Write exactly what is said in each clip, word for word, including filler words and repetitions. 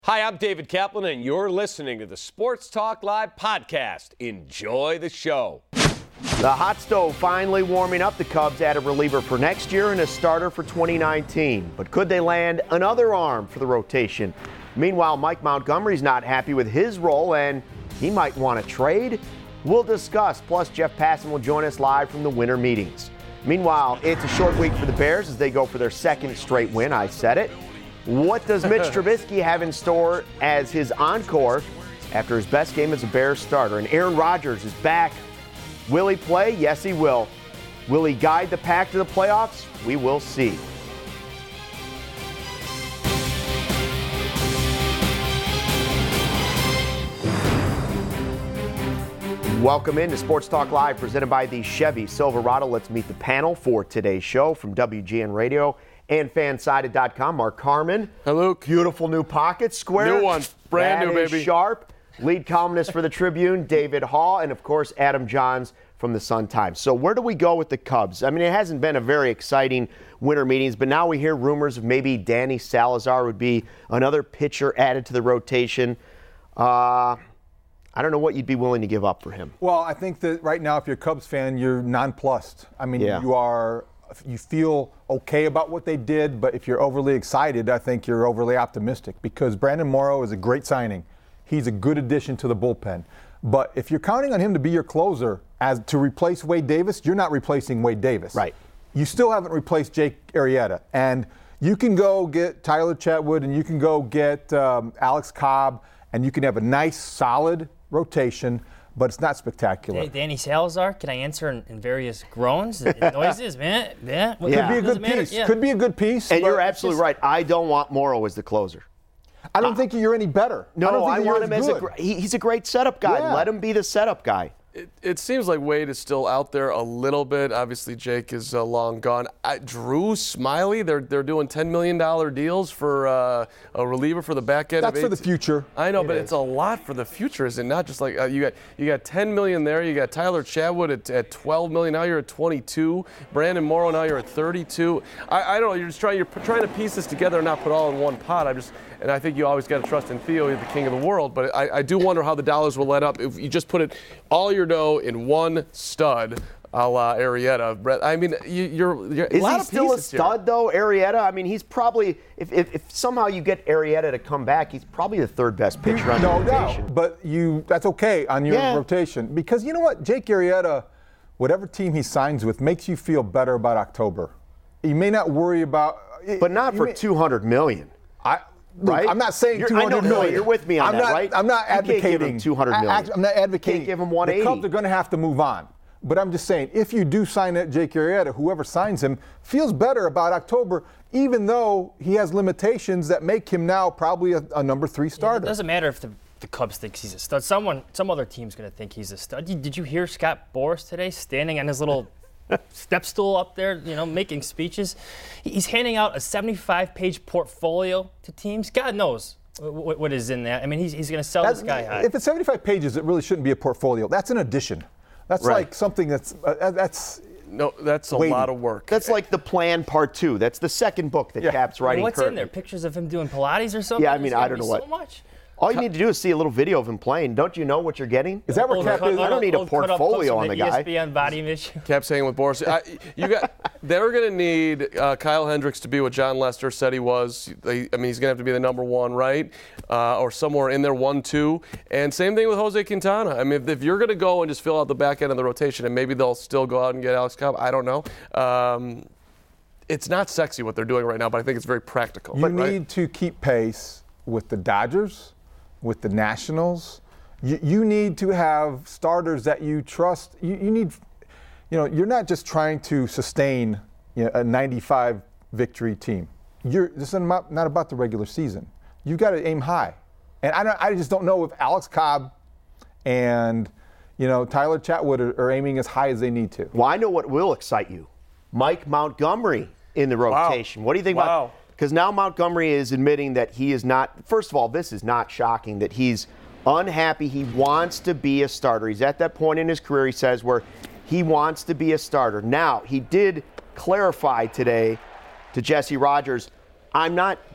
Hi, I'm David Kaplan, and you're listening to the Sports Talk Live podcast. Enjoy the show. The hot stove finally warming up. The Cubs add a reliever for next year and a starter for twenty nineteen. But could they land another arm for the rotation? Meanwhile, Mike Montgomery's not happy with his role, and he might want to trade. We'll discuss. Plus, Jeff Passan will join us live from the winter meetings. Meanwhile, it's a short week for the Bears as they go for their second straight win. I said it. What does Mitch Trubisky have in store as his encore after his best game as a Bears starter? And Aaron Rodgers is back. Will he play? Yes, he will. Will he guide the Pack to the playoffs? We will see. Welcome into Sports Talk Live, presented by the Chevy Silverado. Let's meet the panel for today's show from W G N Radio and fansided dot com. Mark Carman. Hello. Beautiful new pocket square. New one. Brand that new, baby. Sharp. Lead columnist for the Tribune, David Hall, and of course, Adam Johns from the Sun-Times. So where do we go with the Cubs? I mean, it hasn't been a very exciting winter meetings, but now we hear rumors of maybe Danny Salazar would be another pitcher added to the rotation. Uh, I don't know what you'd be willing to give up for him. Well, I think that right now, if you're a Cubs fan, you're nonplussed. I mean, Yeah. you are, you feel okay about what they did, but if you're overly excited, I think you're overly optimistic because Brandon Morrow is a great signing. He's a good addition to the bullpen. But if you're counting on him to be your closer as to replace Wade Davis, you're not replacing Wade Davis. Right. You still haven't replaced Jake Arrieta. And you can go get Tyler Chatwood and you can go get um, Alex Cobb and you can have a nice, solid rotation, but it's not spectacular. Hey, Danny Salazar, can I answer in, in various groans and noises, man? Yeah. Yeah. Could be a Doesn't good matter. piece. Yeah. Could be a good piece. And but you're it's absolutely just- right. I don't want Morrow as the closer. I don't think you're any better. No, I, don't think I that want you're him as good. a gr- he, he's a great setup guy. Yeah. Let him be the setup guy. It, it seems like Wade is still out there a little bit. Obviously, Jake is uh, long gone. I, Drew Smiley, they're they're doing ten million dollars deals for uh, a reliever for the back end. That's of for the eight- future. I know, It but is. it's a lot for the future, is it not? Just like uh, you got you got ten million dollars there. You got Tyler Chatwood at, at twelve million dollars. Now you're at twenty-two. Brandon Morrow, now you're at thirty-two. I, I don't know. You're just trying. You're trying to piece this together and not put all in one pot. I just. And I think you always got to trust in Theo, he's the king of the world. But I, I do wonder how the dollars will let up if you just put it all your dough in one stud, a la Arrieta. I mean, you, you're, you're Is a lot he of still a pieces here. stud, though, Arrieta? I mean, he's probably, if, if, if somehow you get Arrieta to come back, he's probably the third best pitcher on the No rotation. doubt, but you that's okay on your Yeah. rotation because you know what, Jake Arrieta, whatever team he signs with, makes you feel better about October. You may not worry about, But not you for may- two hundred million I, look, right? I'm not saying You're- two I know, hundred no, million. you're with me on I'm that, not, right? I'm not You can't give advocating him two hundred million. I, I'm not advocating. Can't give him one eighty. The Cubs are going to have to move on. But I'm just saying, if you do sign that Jake Arrieta, whoever signs him feels better about October, even though he has limitations that make him now probably a, a number three Yeah, starter. it doesn't matter if the, the Cubs thinks he's a stud. Someone, some other team's going to think he's a stud. Did, did you hear Scott Boras today standing on his little step stool up there, you know, making speeches? He's handing out a seventy-five page portfolio to teams. God knows what, what is in that. I mean, he's, he's going to sell That's- this guy high. If it's seventy-five pages, it really shouldn't be a portfolio. That's an addition. That's Right. like something that's uh, that's. No, that's a Waiting. lot of work. That's like the plan part two. That's the second book that Yeah. Cap's I mean, writing what's currently. in there? Pictures of him doing Pilates or something? Yeah, I mean, There's gonna I don't be know what- So much. All you need to do is see a little video of him playing. Don't you know what you're getting? Is that where Old Cap cut- is? I don't need a old cut-up portfolio clips from on the E guy. S P N body image. Kept saying with Boris, I, you got. They're going to need uh, Kyle Hendricks to be what John Lester said he was. They, I mean, he's going to have to be the number one, right, uh, or somewhere in there, one, two. And same thing with Jose Quintana. I mean, if, if you're going to go and just fill out the back end of the rotation, and maybe they'll still go out and get Alex Cobb, I don't know. Um, it's not sexy what they're doing right now, but I think it's very practical. You right? need to keep pace with the Dodgers, with the Nationals. You, you need to have starters that you trust. You, you need, you know, you're not just trying to sustain you know, a ninety-five victory team. You're, this is not, not about the regular season. You've got to aim high. And I, don't, I just don't know if Alex Cobb and, you know, Tyler Chatwood are, are aiming as high as they need to. Well, I know what will excite you. Mike Montgomery in the rotation. What do you think Wow. about? Because now Montgomery is admitting that he is not. First of all, this is not shocking that he's unhappy. He wants to be a starter. He's at that point in his career, he says, where he wants to be a starter. Now, he did clarify today to Jesse Rogers, I'm not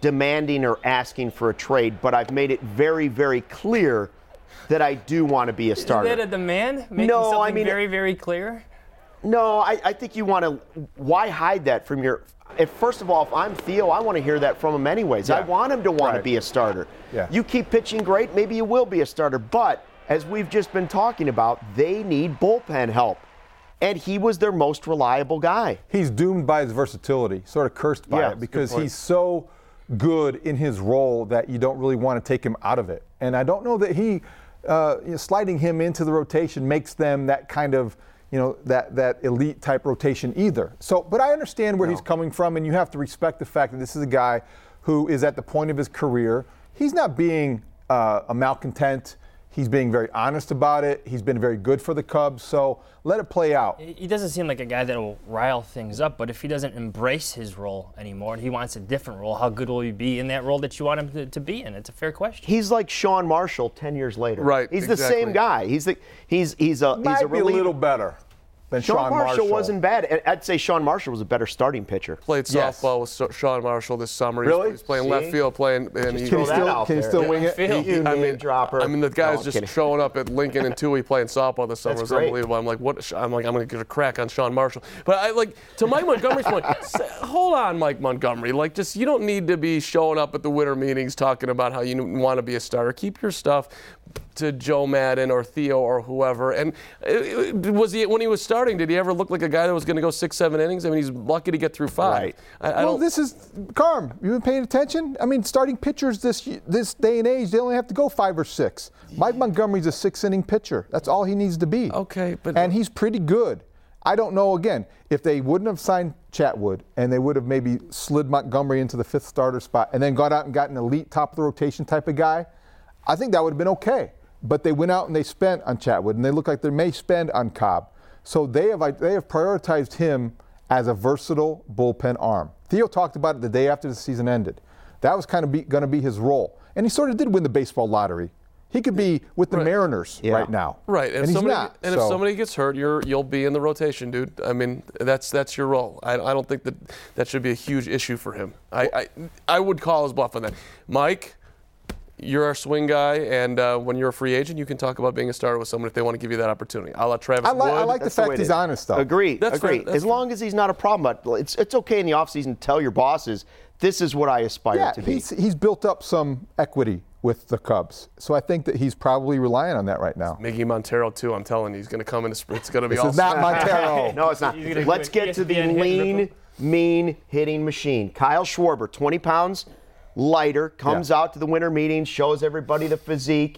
demanding or asking for a trade, but I've made it very, very clear that I do want to be a starter. Is that a demand? Making No, something I mean- very, very clear? No, I, I think you want to. Why hide that from your? If first of all, if I'm Theo, I want to hear that from him anyways. Yeah. I want him to want Right. to be a starter. Yeah. You keep pitching great, maybe you will be a starter. But as we've just been talking about, they need bullpen help, and he was their most reliable guy. He's doomed by his versatility, sort of cursed by Yeah, it, that's a because good point. he's so good in his role that you don't really want to take him out of it. And I don't know that he, uh, you know, sliding him into the rotation makes them that kind of, you know, that, that elite type rotation either. So, but I understand where No. he's coming from, and you have to respect the fact that this is a guy who is at the point of his career. He's not being uh, a malcontent. He's being very honest about it. He's been very good for the Cubs. So let it play out. He doesn't seem like a guy that will rile things up, but if he doesn't embrace his role anymore and he wants a different role, how good will he be in that role that you want him to, to be in? It's a fair question. He's like Sean Marshall ten years later. Right, He's the exactly. same guy. He's the he's he's a Might he's a be a reliever. little better than Sean, Sean Marshall, Marshall wasn't bad. And I'd say Sean Marshall was a better starting pitcher. Played Yes. softball with So- Sean Marshall this summer. He's- Really? He's, playing See? left field, playing. And he, throw Can he that still, out can he there. still Yeah. wing it? Phil. You I name mean, dropper. I mean, the guy's No, I'm just kidding. showing up at Lincoln and Tui playing softball this summer. That's It's great. unbelievable. I'm like, what? I'm like, I'm going to get a crack on Sean Marshall. But I like to Mike Montgomery's point. say, hold on, Mike Montgomery. Like, just you don't need to be showing up at the winter meetings talking about how you want to be a starter. Keep your stuff to Joe Madden or Theo or whoever. And uh, was he when he was starting? Did he ever look like a guy that was going to go six, seven innings? I mean, he's lucky to get through five. Right. I, I Well, don't. this is Carm. You been paying attention? I mean, starting pitchers this this day and age, they only have to go five or six. Mike Montgomery's a six-inning pitcher. That's all he needs to be. Okay, but- and he's pretty good. I don't know. Again, if they wouldn't have signed Chatwood and they would have maybe slid Montgomery into the fifth starter spot and then got out and got an elite top of the rotation type of guy, I think that would have been okay. But they went out and they spent on Chatwood, and they look like they may spend on Cobb. So they have they have prioritized him as a versatile bullpen arm. Theo talked about it the day after the season ended. That was kind of going to be his role, and he sort of did win the baseball lottery. He could be with the Right. Mariners Yeah. right now, Right, and, and if he's somebody, not. and so. if somebody gets hurt, you're you'll be in the rotation, dude. I mean, that's that's your role. I, I don't think that that should be a huge issue for him. I I, I would call his bluff on that. Mike, you're our swing guy, and uh, when you're a free agent, you can talk about being a starter with someone if they want to give you that opportunity. I'll let Travis I like, Wood. I like the That's the fact way it he's is. honest, though. Agree. That's agree. fair, that's as fair. long as he's not a problem, but it's it's okay in the offseason to tell your bosses this is what I aspire Yeah, to be. he's, he's built up some equity with the Cubs. So I think that he's probably relying on that right now. Miggy Montero too. I'm telling you, he's going to come in. The, it's going to be This all. is not Montero. No, it's not. He's gonna Let's do an get to the E S P N hit and lean, rip mean hitting machine. Kyle Schwarber, twenty pounds lighter, comes Yeah. out to the winter meetings, shows everybody the physique.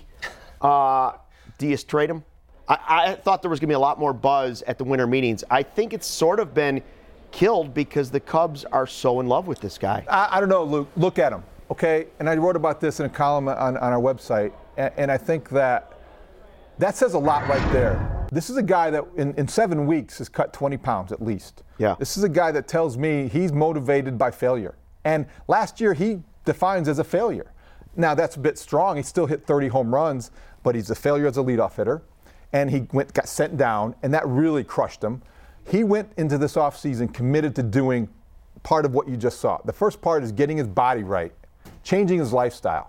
Uh, do you trade him? I, I thought there was going to be a lot more buzz at the winter meetings. I think it's sort of been killed because the Cubs are so in love with this guy. I, I don't know, Luke. Look at him, okay? And I wrote about this in a column on, on our website, and, and I think that that says a lot right there. This is a guy that in, in seven weeks has cut twenty pounds at least. Yeah. This is a guy that tells me he's motivated by failure. And last year he defines as a failure. Now that's a bit strong. He still hit thirty home runs, but he's a failure as a leadoff hitter. And he went got sent down, and that really crushed him. He went into this offseason committed to doing part of what you just saw. The first part is getting his body right, changing his lifestyle.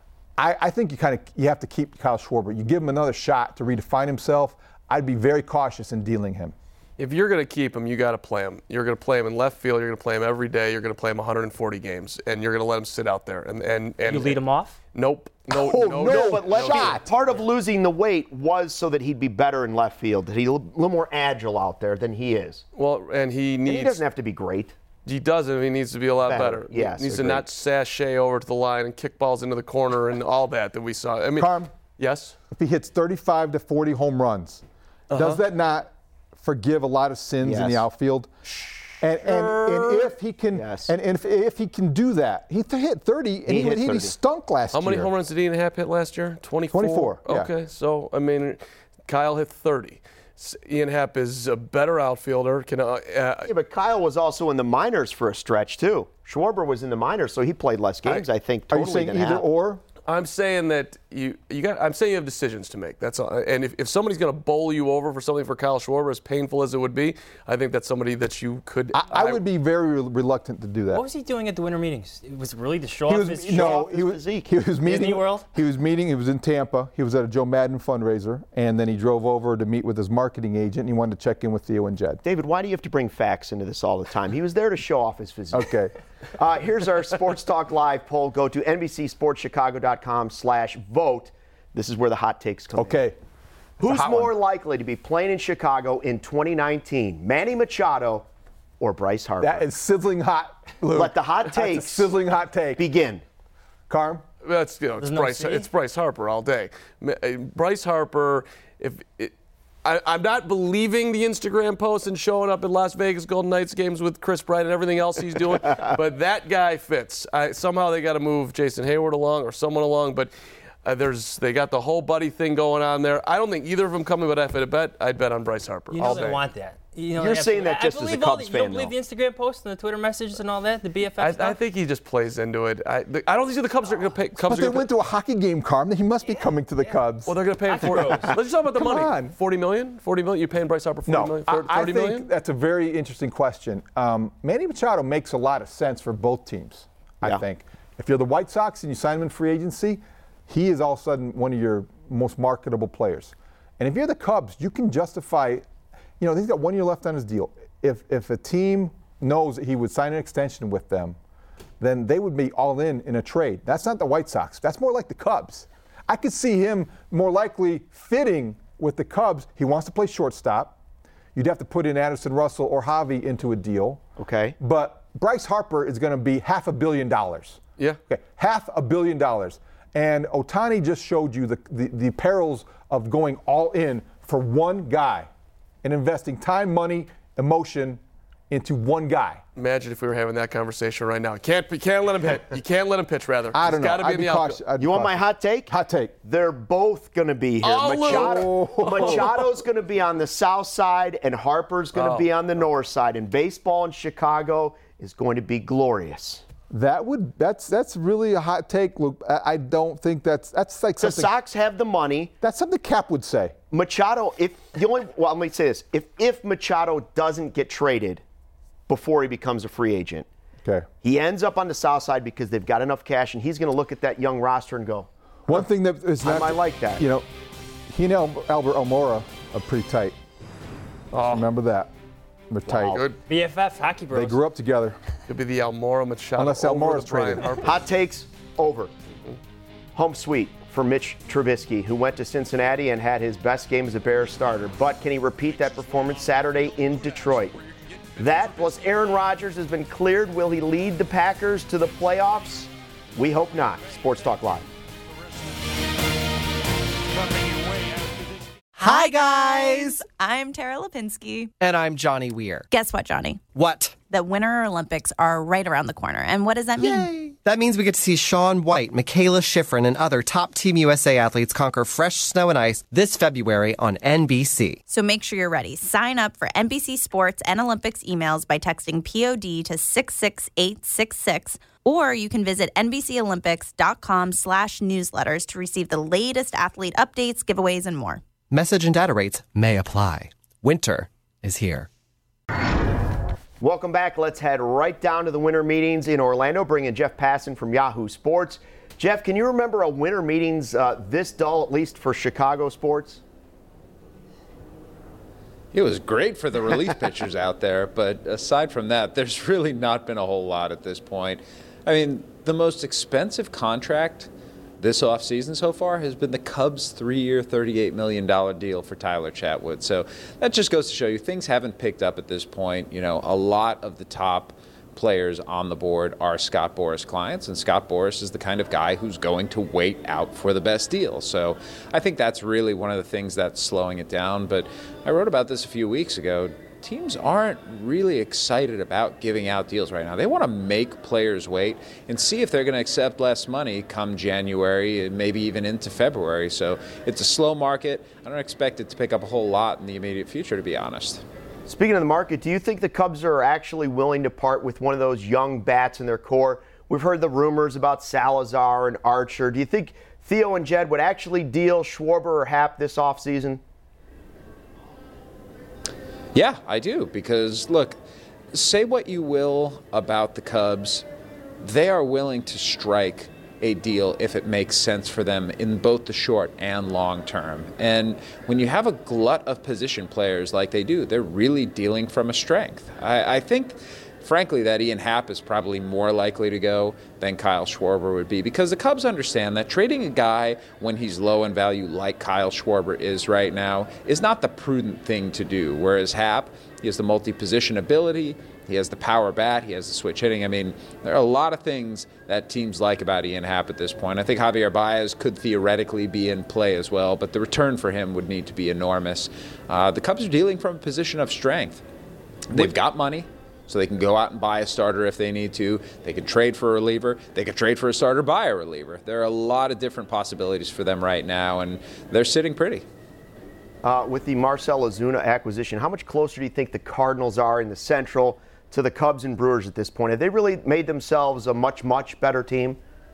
I, I think you kind of you have to keep Kyle Schwarber. You give him another shot to redefine himself. I'd be very cautious in dealing him. If you're going to keep him, you got to play him. You're going to play him in left field. You're going to play him every day. You're going to play him one hundred forty games, and you're going to let him sit out there. And and, and You lead him off? Nope. No. Oh, no. no, But let's shot. part of losing the weight was so that he'd be better in left field, that he's a little more agile out there than he is. Well, and he And needs. he doesn't have to be great. He doesn't. He needs to be a lot Better, better. yes, He needs to agreed. not sashay over to the line and kick balls into the corner and all that that we saw. I mean, Carm, yes. if he hits thirty-five to forty home runs, does that not forgive a lot of sins in Yes. the outfield? And, and, and if he can, Yes. and, and if, if he can do that, he th- hit thirty, and He he, hit he, he thirty. stunk last How year. many home runs did Ian Happ hit last year? twenty-four. twenty-four, yeah. Okay, so I mean, Kyle hit thirty. S- Ian Happ is a better outfielder. Can uh, uh, Yeah, but Kyle was also in the minors for a stretch too. Schwarber was in the minors, so he played less games, I, think. Are Totally you saying than either Happ. or? I'm saying that you you got. I'm saying you have decisions to make. That's all. And if, if somebody's going to bowl you over for something for Kyle Schwarber, as painful as it would be, I think that's somebody that you could. I, I, I would be very re- reluctant to do that. What was he doing at the winter meetings? It was really to show off was, his no, show he was, physique. He was meeting. Disney World? He was meeting. He was in Tampa. He was at a Joe Madden fundraiser, and then he drove over to meet with his marketing agent. And he wanted to check in with Theo and Jed. David, why do you have to bring facts into this all the time? He was there to show off his physique. Okay. Uh, here's our Sports Talk Live poll. Go to N B C Sports Chicago dot com slash vote. This is where the hot takes come Okay. in. Who's hot more one. likely to be playing in Chicago in twenty nineteen, Manny Machado or Bryce Harper? That is sizzling hot, Luke. Let the hot That's a takes sizzling hot take. begin. Carm? That's you know, it's no Bryce. C? It's Bryce Harper all day. Ma- uh, Bryce Harper. If it, I, I'm not believing the Instagram posts and showing up at Las Vegas Golden Knights games with Chris Bryant and everything else he's doing, but that guy fits. I, somehow they got to move Jason Hayward along or someone along, but. Uh, there's they got the whole buddy thing going on there. I don't think either of them coming, but if I had to bet, I'd bet on Bryce Harper You know all they day. want that. You know, You're they saying that I just as a believe all Cubs the, fan, You don't believe though. the Instagram posts and the Twitter messages and all that, the B F F I, stuff? I think he just plays into it. I, the, I don't think the Cubs are going to pay. Cubs But are they gonna went pay, to a hockey game, Carm. He must be coming to the Cubs. well, they're going to pay him forty. Bros. Let's just talk about the Come money. on. Forty million. Forty million. You paying Bryce Harper forty No, million? I, thirty I think million? that's a very interesting question. Um, Manny Machado makes a lot of sense for both teams, I Yeah. think. If you're the White Sox and you sign him in free agency, he is all of a sudden one of your most marketable players. And if you're the Cubs, you can justify, you know, he's got one year left on his deal. If if a team knows that he would sign an extension with them, then they would be all in in a trade. That's not the White Sox. That's more like the Cubs. I could see him more likely fitting with the Cubs. He wants to play shortstop. You'd have to put in Addison Russell or Javi into a deal. Okay. But Bryce Harper is going to be half a billion dollars. Yeah. Okay, half a billion dollars. And Ohtani just showed you the, the, the perils of going all in for one guy and investing time, money, emotion into one guy. Imagine if we were having that conversation right now. You can't, you can't let him hit. You can't let him pitch, rather. I don't He's know. gotta be I'd in be the cautious. outfield. I'd be You want my cautious. hot take? Hot take. They're both going to be here. Oh, Machado, Luke. Machado's going to be on the south side, and Harper's going to Oh. be on the north side. And baseball in Chicago is going to be glorious. That would that's that's really a hot take, Luke. I, I don't think that's that's like The something Sox have the money. that's something Cap would say. Machado, if the only well, let me say this: if if Machado doesn't get traded before he becomes a free agent, Okay. he ends up on the south side because they've got enough cash, and he's going to look at that young roster and go, One thing that is I not might like that. You know, he and Al- Albert Almora are pretty tight. Oh, Remember that. They're tight. good. B F F, hockey bros. They grew up together. Could be the Almora Machado. Unless over Almora's the Bryant traded. Harper. Hot takes over. Home sweet for Mitch Trubisky, who went to Cincinnati and had his best game as a Bears starter. But can he repeat that performance Saturday in Detroit? That plus Aaron Rodgers has been cleared. Will he lead the Packers to the playoffs? We hope not. Sports Talk Live. Hi, guys! I'm Tara Lipinski. And I'm Johnny Weir. Guess what, Johnny? What? The Winter Olympics are right around the corner. And what does that mean? Yay! That means we get to see Shaun White, Michaela Schifrin, and other top Team U S A athletes conquer fresh snow and ice this February on N B C. So make sure you're ready. Sign up for N B C Sports and Olympics emails by texting P O D to six six eight six six, or you can visit NBCOlympics.com slash newsletters to receive the latest athlete updates, giveaways, and more. Message and data rates may apply. Winter is here. Welcome back. Let's head right down to the winter meetings in Orlando. Bring in Jeff Passan from Yahoo Sports. Jeff, can you remember a winter meetings uh, this dull, at least for Chicago sports? It was great for the relief pitchers out there, but aside from that, there's really not been a whole lot at this point. I mean, the most expensive contract this offseason so far has been the Cubs' three-year, thirty-eight million dollars deal for Tyler Chatwood. So that just goes to show you things haven't picked up at this point. You know, a lot of the top players on the board are Scott Boras clients, and Scott Boras is the kind of guy who's going to wait out for the best deal. So I think that's really one of the things that's slowing it down. But I wrote about this a few weeks ago. Teams aren't really excited about giving out deals right now. They want to make players wait and see if they're going to accept less money come January and maybe even into February. So it's a slow market. I don't expect it to pick up a whole lot in the immediate future, to be honest. Speaking of the market, do you think the Cubs are actually willing to part with one of those young bats in their core We've heard the rumors about Salazar and Archer. Do you think Theo and Jed would actually deal Schwarber or Happ this offseason? Yeah, I do. Because, look, say what you will about the Cubs, they are willing to strike a deal if it makes sense for them in both the short and long term. And when you have a glut of position players like they do, they're really dealing from a strength. I, I think, frankly, that Ian Happ is probably more likely to go than Kyle Schwarber would be, because the Cubs understand that trading a guy when he's low in value like Kyle Schwarber is right now is not the prudent thing to do, whereas Happ, he has the multi-position ability, he has the power bat, he has the switch hitting. I mean, there are a lot of things that teams like about Ian Happ at this point. I think Javier Baez could theoretically be in play as well, but the return for him would need to be enormous. Uh, the Cubs are dealing from a position of strength. They've got money, so they can go out and buy a starter if they need to. They could trade for a reliever. They could trade for a starter, buy a reliever. There are a lot of different possibilities for them right now, and they're sitting pretty. Uh, with the Marcell Ozuna acquisition, how much closer do you think the Cardinals are in the Central to the Cubs and Brewers at this point? Have they really made themselves a much, much better team?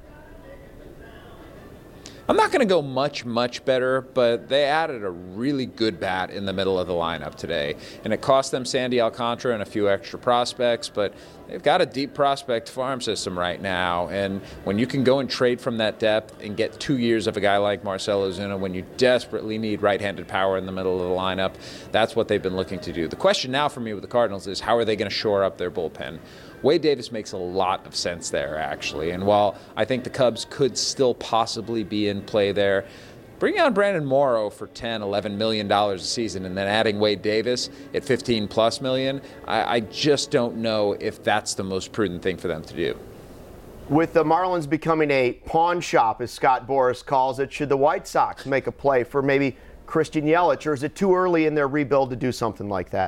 I'm not going to go much, much better, but they added a really good bat in the middle of the lineup today. And it cost them Sandy Alcantara and a few extra prospects, but they've got a deep prospect farm system right now. And when you can go and trade from that depth and get two years of a guy like Marcell Ozuna when you desperately need right-handed power in the middle of the lineup, that's what they've been looking to do. The question now for me with the Cardinals is, how are they going to shore up their bullpen? Wade Davis makes a lot of sense there, actually. And while I think the Cubs could still possibly be in play there, bringing on Brandon Morrow for ten, eleven million dollars a season and then adding Wade Davis at fifteen plus million, I, I just don't know if that's the most prudent thing for them to do. With the Marlins becoming a pawn shop, as Scott Boras calls it, should the White Sox make a play for maybe Christian Yelich, or is it too early in their rebuild to do something like that?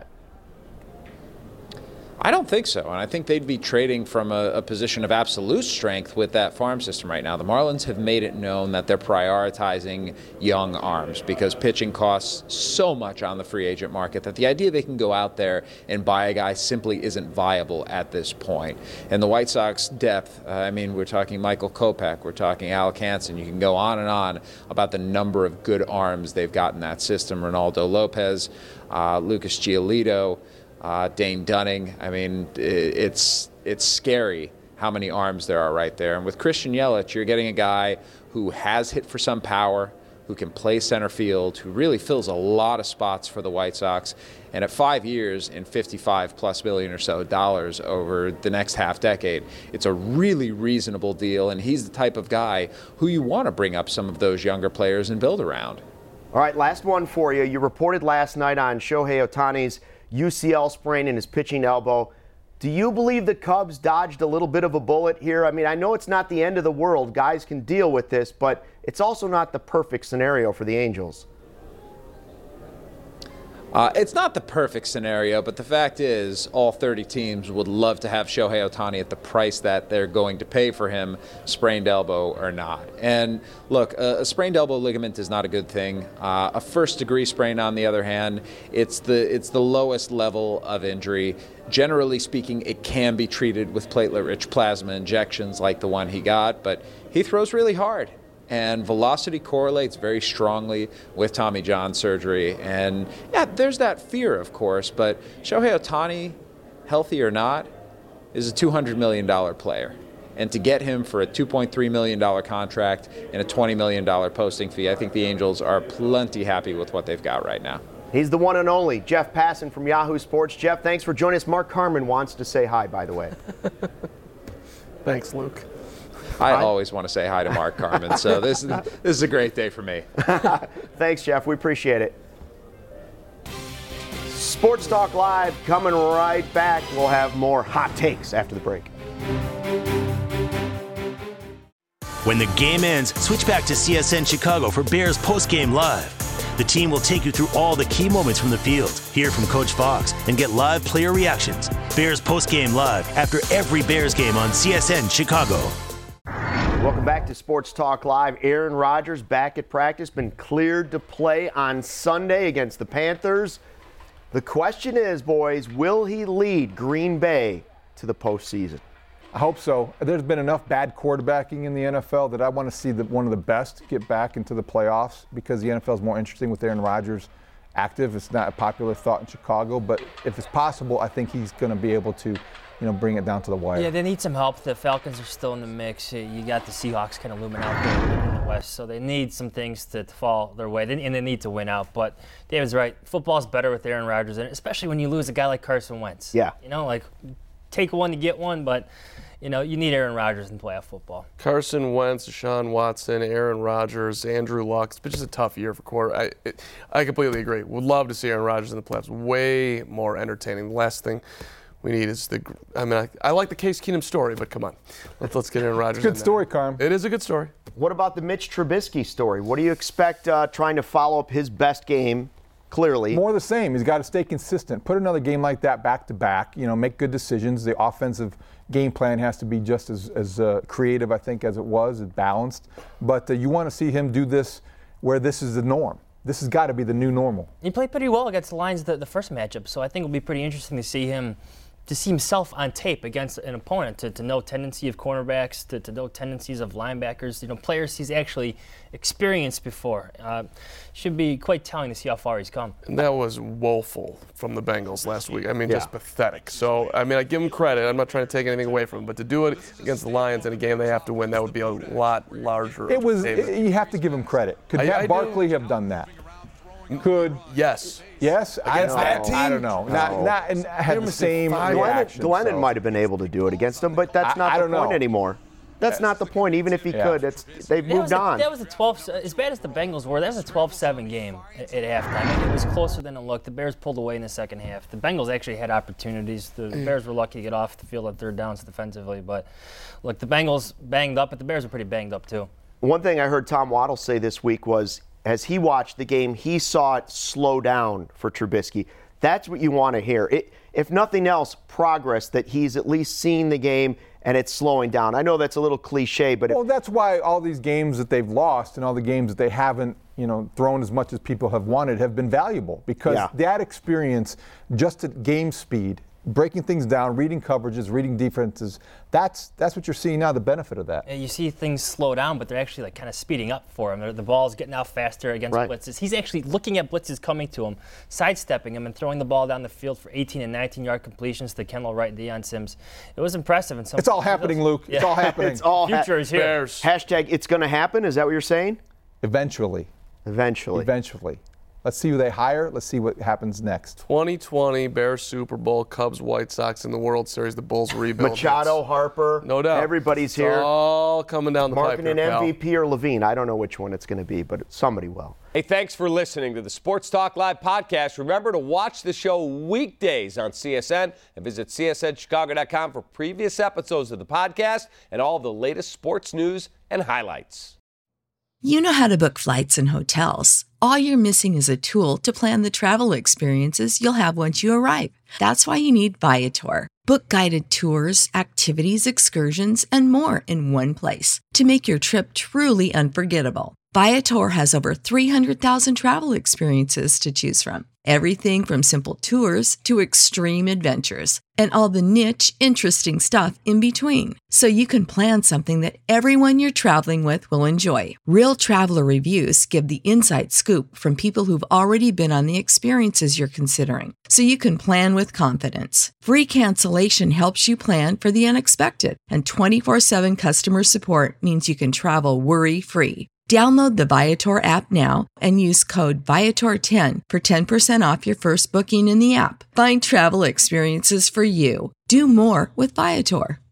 I don't think so, and I think they'd be trading from a, a position of absolute strength with that farm system right now. The Marlins have made it known that they're prioritizing young arms because pitching costs so much on the free agent market that the idea they can go out there and buy a guy simply isn't viable at this point. And the White Sox depth, uh, I mean, we're talking Michael Kopech, we're talking Alec Hansen, you can go on and on about the number of good arms they've got in that system. Ronaldo Lopez, uh, Lucas Giolito, Uh, Dane Dunning. I mean, it's it's scary how many arms there are right there. And with Christian Yelich, you're getting a guy who has hit for some power, who can play center field, who really fills a lot of spots for the White Sox. And at five years and fifty-five plus million or so dollars over the next half decade, it's a really reasonable deal. And he's the type of guy who you want to bring up some of those younger players and build around. All right, last one for you. You reported last night on Shohei Ohtani's U C L sprain in his pitching elbow. Do you believe the Cubs dodged a little bit of a bullet here? I mean, I know it's not the end of the world. Guys can deal with this, but it's also not the perfect scenario for the Angels. Uh, it's not the perfect scenario, but the fact is all thirty teams would love to have Shohei Ohtani at the price that they're going to pay for him, sprained elbow or not. And look, a, a sprained elbow ligament is not a good thing. Uh, a first-degree sprain, on the other hand, it's the it's the lowest level of injury. Generally speaking, it can be treated with platelet-rich plasma injections like the one he got, but he throws really hard. And velocity correlates very strongly with Tommy John surgery. And yeah, there's that fear, of course, but Shohei Ohtani, healthy or not, is a two hundred million dollars player. And to get him for a two point three million dollars contract and a twenty million dollars posting fee, I think the Angels are plenty happy with what they've got right now. He's the one and only Jeff Passan from Yahoo Sports. Jeff, thanks for joining us. Mark Carman wants to say hi, by the way. Thanks, Luke. I hi. always want to say hi to Mark Carman, so this, this is a great day for me. Thanks, Jeff. We appreciate it. Sports Talk Live coming right back. We'll have more hot takes after the break. When the game ends, switch back to C S N Chicago for Bears postgame live. The team will take you through all the key moments from the field, hear from Coach Fox, and get live player reactions. Bears postgame live after every Bears game on C S N Chicago. Welcome back to Sports Talk Live. Aaron Rodgers back at practice, been cleared to play on Sunday against the Panthers. The question is, boys, will he lead Green Bay to the postseason? I hope so. There's been enough bad quarterbacking in the N F L that I want to see the, one of the best get back into the playoffs because the N F L is more interesting with Aaron Rodgers active. It's not a popular thought in Chicago, but if it's possible, I think he's going to be able to, you know, bring it down to the wire. Yeah, they need some help. The Falcons are still in the mix. You got the Seahawks kind of looming out there in the West, so they need some things to, to fall their way, and they need to win out. But David's right. Football's better with Aaron Rodgers, and especially when you lose a guy like Carson Wentz. Yeah. You know, like take one to get one, but you know, you need Aaron Rodgers in playoff football. Carson Wentz, Deshaun Watson, Aaron Rodgers, Andrew Luck. It's been just a tough year for quarter. I, it, I completely agree. Would love to see Aaron Rodgers in the playoffs. Way more entertaining. The last thing we need is the. I mean, I, I like the Case Keenum story, but come on, let's let's get Aaron Rodgers. It's a good in story, there. Carm. It is a good story. What about the Mitch Trubisky story? What do you expect uh, trying to follow up his best game? Clearly. More of the same. He's got to stay consistent. Put another game like that back to back. You know, make good decisions. The offensive game plan has to be just as, as uh, creative, I think, as it was, as balanced. But uh, you want to see him do this where this is the norm. This has got to be the new normal. He played pretty well against the Lions the, the first matchup, so I think it'll be pretty interesting to see him to see himself on tape against an opponent, to, to know tendency of cornerbacks, to, to know tendencies of linebackers, you know, players he's actually experienced before. Uh, should be quite telling to see how far he's come. And that was woeful from the Bengals last week. I mean, Yeah. just pathetic. So, I mean, I give him credit. I'm not trying to take anything away from him, but to do it against the Lions in a game they have to win, that would be a lot larger. It was. David. It, you have to give him credit. Could I- Matt I do. Barkley have done that? Could. Yes. Yes. I, Against that I, team? I don't know. Not. No. Not. And had the missing same five. reaction. Glennon, Glennon so. might have been able to do it against him, but that's I- not I the don't point know. anymore. That's not the point. Even if he Yeah. could, it's, they've That moved was a, on. That was a twelve, as bad as the Bengals were, that was a twelve seven game at, at halftime. And it was closer than it looked. The Bears pulled away in the second half. The Bengals actually had opportunities. The Bears were lucky to get off the field at third downs defensively. But, look, the Bengals banged up, but the Bears were pretty banged up too. One thing I heard Tom Waddle say this week was, as he watched the game, he saw it slow down for Trubisky. That's what you want to hear. It, if nothing else, progress, that he's at least seen the game and it's slowing down. I know that's a little cliche, but Well, if, that's why all these games that they've lost and all the games that they haven't, you know, thrown as much as people have wanted have been valuable because Yeah. that experience, just at game speed, breaking things down, reading coverages, reading defenses, that's that's what you're seeing now, the benefit of that. And you see things slow down, but they're actually like kind of speeding up for him. The ball's getting out faster against Right. blitzes. He's actually looking at blitzes coming to him, sidestepping him, and throwing the ball down the field for eighteen and nineteen yard completions to Kendall Wright and Deion Sims. It was impressive. And some It's all happening, Luke. It's all happening. it's all ha- future is here. Bears. hashtag it's going to happen. Is that what you're saying? Eventually. Eventually. Eventually. Let's see who they hire. Let's see what happens next. twenty twenty, Bears Super Bowl, Cubs White Sox in the World Series, the Bulls rebuild. Machado, Harper, No doubt. everybody's It's here. all coming down the pipe Marking here, an pal. M V P or Levine. I don't know which one it's going to be, but somebody will. Hey, thanks for listening to the Sports Talk Live podcast. Remember to watch the show weekdays on C S N and visit C S N Chicago dot com for previous episodes of the podcast and all of the latest sports news and highlights. You know how to book flights and hotels. All you're missing is a tool to plan the travel experiences you'll have once you arrive. That's why you need Viator. Book guided tours, activities, excursions, and more in one place to make your trip truly unforgettable. Viator has over three hundred thousand travel experiences to choose from. Everything from simple tours to extreme adventures and all the niche, interesting stuff in between. So you can plan something that everyone you're traveling with will enjoy. Real traveler reviews give the inside scoop from people who've already been on the experiences you're considering. So you can plan with confidence. Free cancellation helps you plan for the unexpected. And twenty-four seven customer support means you can travel worry-free. Download the Viator app now and use code Viator ten for ten percent off your first booking in the app. Find travel experiences for you. Do more with Viator.